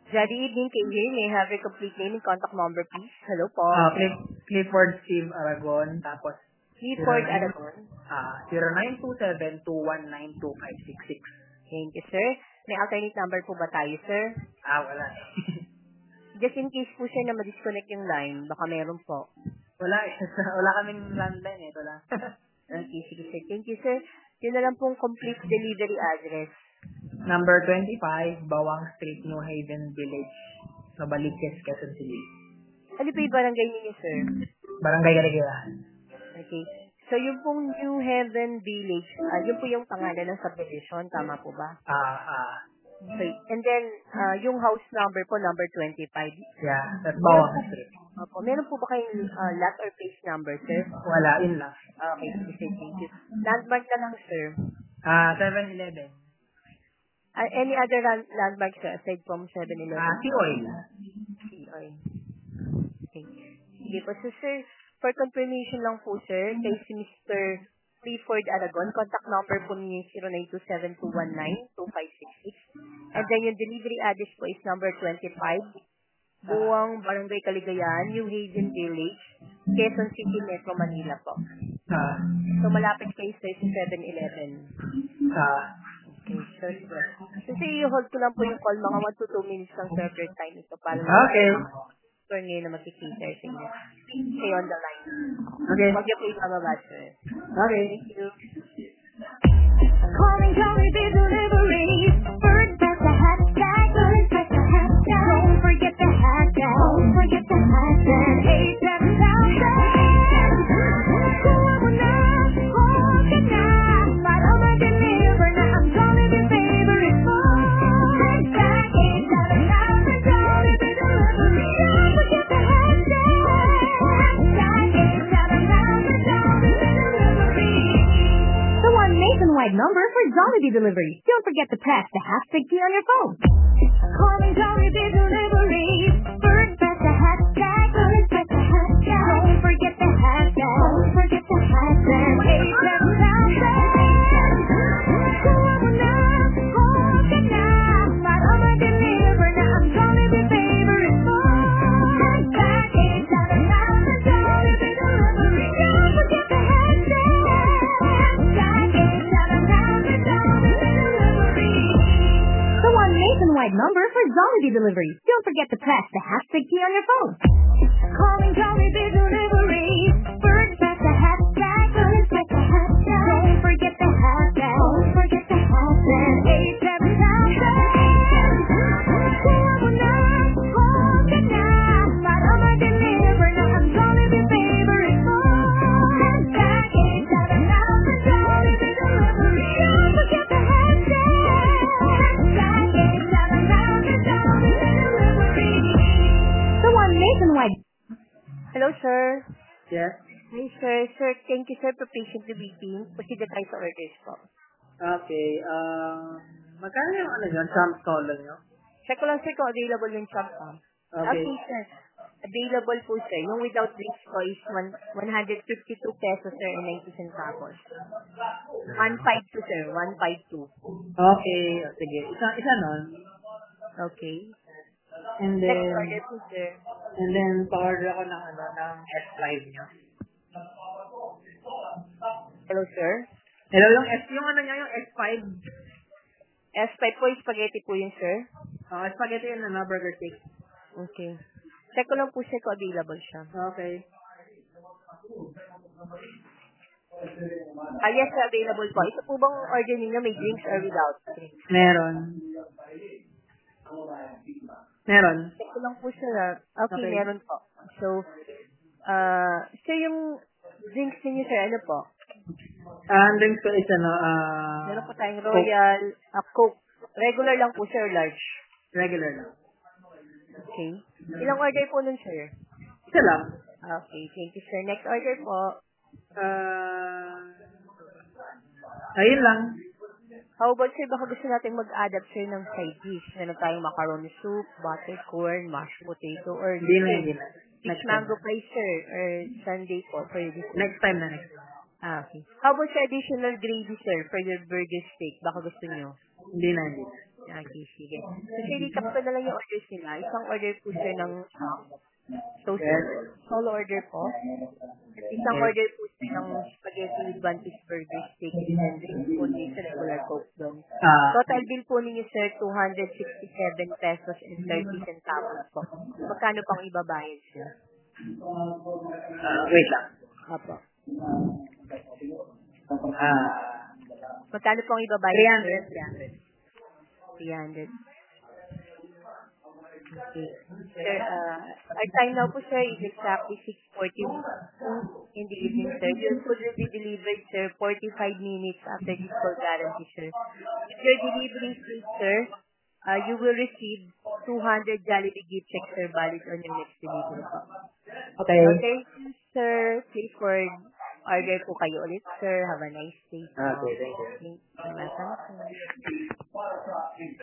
Good evening, KJ. May I have your complete name and contact number, please? Hello po. Clifford Steve Aragon, tapos Clifford Aragon. 0927-219-2566. Thank you, sir. May alternate number po ba tayo, sir? Wala. Just in case po, sir, na ma-disconnect yung line, baka meron po. Wala wala kaming landline eh. Ito lang. Okay, sige, sir. Thank you, sir. Yun na lang pong complete delivery address. Number 25, Bawang Street, New Haven Village, Novaliches, Quezon City. Ano po yung barangay ninyo, sir? Barangay Galigayahan. Okay. So, yung pong New Haven Village, yun po yung pangalan ng subdivision, tama po ba? Okay. And then, yung house number po, number 25. Yeah, that's Bawang Street. Opo. Meron po ba kayong lot or place number, sir? Wala, yun lang. Okay, sir, thank you. Landmark na lang, sir. 7-Eleven. Any other landmark, sir, aside from 7-Eleven? T-Oil. T-Oil. Okay. Sige po. So, sir, for confirmation lang po, sir, kay si Mr. Clifford Aragon, contact number po niya 0927-219-2566. And then yung delivery address po is number 25, Buwang, Barangay Caligayahan, New Haven Village, Quezon City, Metro Manila po. So, malapit kayo sa 7-Eleven. Okay, sure. So, i-hold ko lang po yung call, mga 1 to 2 minutes lang server time ito para Okay. for ngayon na makikita sa inyo. Stay on the line. Okay. Wag niyo po ibababa, sir. Okay. Thank you. Calling Jollibee Delivery. First press the hashtag. First press the hashtag. Don't forget the hashtag. Don't forget the hashtag. 87,000. Kuha mo na. Hold ka na. Para ma-deliver na ang Jollibee favorite mo. Hashtag 87,000 Jollibee Delivery. Don't forget the hashtag. Hashtag 87,000 Jollibee Delivery. The one nationwide number for Jollibee Delivery. Don't forget to press the hashtag key on your phone. Calling Jollibee Delivery. First press the hashtag. First press the hashtag. Don't forget the hashtag. Don't forget the hashtag. 87,000. Kuha mo na. Hold ka na. Para ma-deliver na ang Jollibee favorite mo. Hashtag 87,000 Jollibee Delivery. Don't forget the hashtag. Hashtag 87,000 Jollibee Delivery. The one nationwide number for Jollibee Delivery. Don't forget to press the hashtag key on your phone. Calling Jollibee Delivery. First press the hashtag. First press the hashtag. Don't forget the hashtag. Don't forget the hashtag. 87,000. Kuha mo na. Hold ka na. Para ma-deliver na ang Jollibee favorite mo. Hashtag 87,000 Jollibee Delivery. Don't forget the hashtag. Hashtag 87,000 Jollibee Delivery. The one nationwide. Hello, sir. Yes. Hi, sir. Sir, thank you, sir, for patiently waiting. Proceed na tayo sa orders po. Okay. Magkano yung yun? Trump colon nyo? Check ko lang, sir, kung available yung chop pa. Okay. Okay, sir. Available po, sir. Yung without drinks po is 152 pesos, sir, and 90 centavos. 152, sir. 152. Okay. Sige. Isa nun. Okay. And Next then, order po, sir. pa-order ako ng S5 nyo. Hello, sir. Hello, yung yung S5. S5 po, spaghetti po yun, sir. Spaghetti yun na burger steak. Okay. Check ko lang po, sir, kung available siya. Okay. Yes, sir, available po. Ito po bang order ninyo may drinks or without drinks? Meron. Check ko lang po, sir. Okay, meron po. So, sir, yung drinks ninyo, sir, ano po? Drinks ko is Meron po tayong Royal, Coke. Regular lang po, sir, large. Regular lang. Okay. Ilang order po nun, sir? Isa lang. Okay, thank you, sir. Next order po. Ayun lang. How about, sir, baka gusto natin mag-adapt, sir, ng side dish. Meron tayong macaroni soup, buttered corn, mashed potato, or Hindi na. peach mango pie, sir, or sundae po for this. Next time. Okay. How about, sir, additional gravy, sir, for your burger steak? Baka gusto nyo? Hindi na. Okay, sige. So, sir, recap ko na lang yung orders nila. Isang order po, sir, ng toaster. Solo order po. Isang order po, sir, ng spaghetti with one piece burger, steak, and drinks po din sa regular Coke doon. Total bill po ninyo, sir, 267 pesos and 30 centavos po. Magkano pang ibabayad, sir? Wait lang. Apo. Ah, Magkano pang ibabayad, sir? 300. 300. Okay. Sir, our time now po, sir, is exactly 6:42 in the evening, sir. Your food will be delivered, sir, 45 minutes after this call guarantee, sir. If your delivery is late, sir, you will receive 200 Jollibee gift check, sir, valid on your next delivery po. Okay. Okay, sir. Please for order po kayo ulit, sir. Have a nice day. Okay, thank you. You're welcome, sir.